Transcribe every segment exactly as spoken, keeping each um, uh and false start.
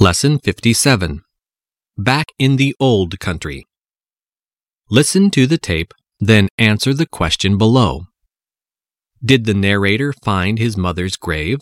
Lesson fifty-seven. Back in the Old Country. Listen to the tape, then answer the question below. Did the narrator find his mother's grave?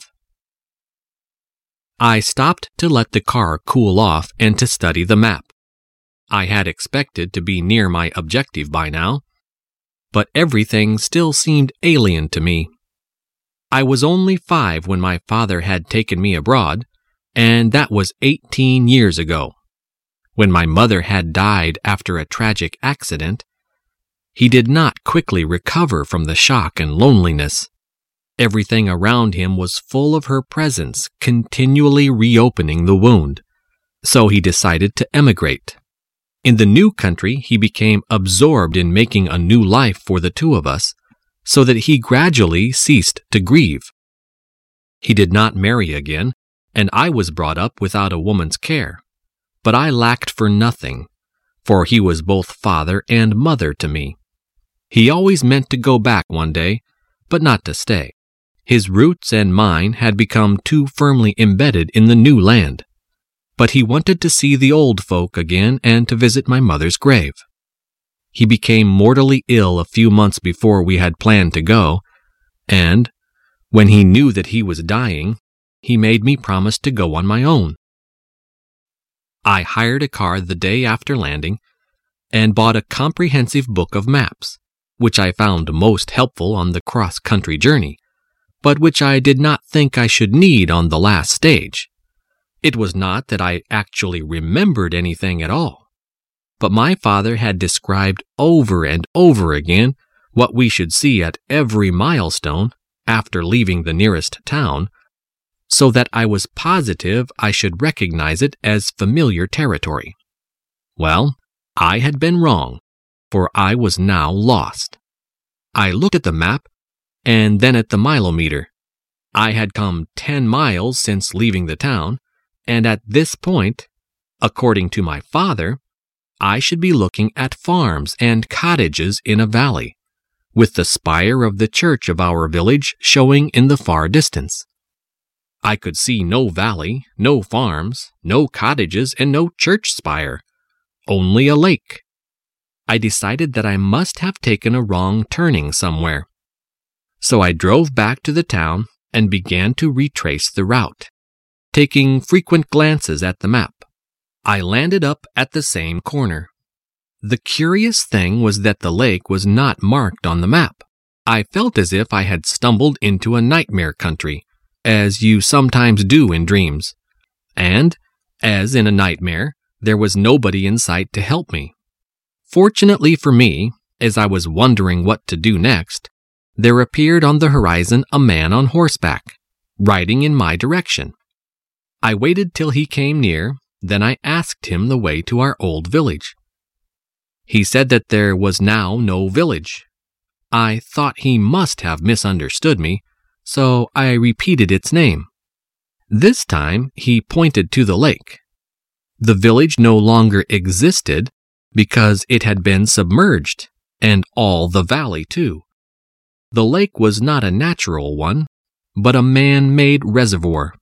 I stopped to let the car cool off and to study the map. I had expected to be near my objective by now, but everything still seemed alien to me. I was only five when my father had taken me abroad, and that was eighteen years ago. When my mother had died after a tragic accident, he did not quickly recover from the shock and loneliness. Everything around him was full of her presence, continually reopening the wound. So he decided to emigrate. In the new country, he became absorbed in making a new life for the two of us, so that he gradually ceased to grieve. He did not marry again, and I was brought up without a woman's care. But I lacked for nothing, for he was both father and mother to me. He always meant to go back one day, but not to stay. His roots and mine had become too firmly embedded in the new land. But he wanted to see the old folk again and to visit my mother's grave. He became mortally ill a few months before we had planned to go, and, when he knew that he was dying, he made me promise to go on my own. I hired a car the day after landing and bought a comprehensive book of maps, which I found most helpful on the cross-country journey, but which I did not think I should need on the last stage. It was not that I actually remembered anything at all, but my father had described over and over again what we should see at every milestone after leaving the nearest town, so that I was positive I should recognize it as familiar territory. Well, I had been wrong, for I was now lost. I looked at the map, and then at the mileometer. I had come ten miles since leaving the town, and at this point, according to my father, I should be looking at farms and cottages in a valley, with the spire of the church of our village showing in the far distance. I could see no valley, no farms, no cottages, and no church spire, only a lake. I decided that I must have taken a wrong turning somewhere. So I drove back to the town and began to retrace the route, taking frequent glances at the map. I landed up at the same corner. The curious thing was that the lake was not marked on the map. I felt as if I had stumbled into a nightmare country, as you sometimes do in dreams. And, as in a nightmare, there was nobody in sight to help me. Fortunately for me, as I was wondering what to do next, there appeared on the horizon a man on horseback, riding in my direction. I waited till he came near, then I asked him the way to our old village. He said that there was now no village. I thought he must have misunderstood me, so I repeated its name. This time he pointed to the lake. The village no longer existed because it had been submerged, and all the valley too. The lake was not a natural one, but a man-made reservoir.